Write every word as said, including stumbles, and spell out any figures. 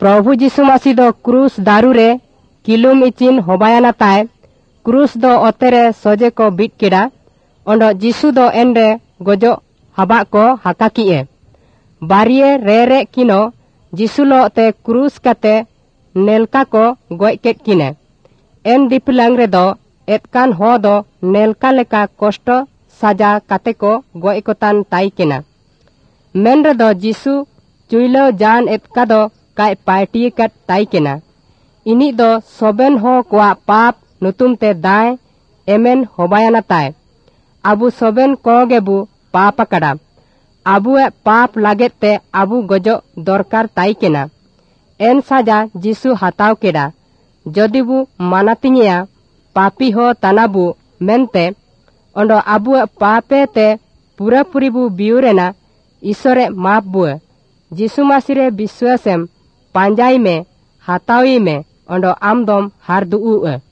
प्रभु जीशु मसीह दो क्रूस दारू रे किलुम इचिन होबायाना ताय क्रूस दो ओतेरे सोजे को बीट केड़ा ओंडो जीशु दो एनरे गोजो हबा को हाका किए बारिये रे रे किनो जीशु लो ते क्रूस कते नेलका को गोय केट किने एन दिपलांग रे दो एतकान हो दो नेलका लेका कष्ट साजा काते को गोय कोतान ताई केना मेन रे दो जीशु चुइलो जान एतका दो काय पार्टी कट ताई केना इनी दो सोबेन हो कोआ पाप नुतुम ते दाय एमेन होबायाना ताय आबु सोबेन को गेबु पाप कड़ा आबु ए पाप लागे ते आबु गजो दरकार ताई केना एन साजा जीशु हताव केड़ा जदिबु मानातिनिया पापी हो तनाबु मेनते ओंडो आबु पापे ते पूरा पूरी बु बियुरेना ईश्वरे माप बुए जीशु मसीह रे विश्वासम पांजाई में हतावी में ओंडो आमदम हार दुउ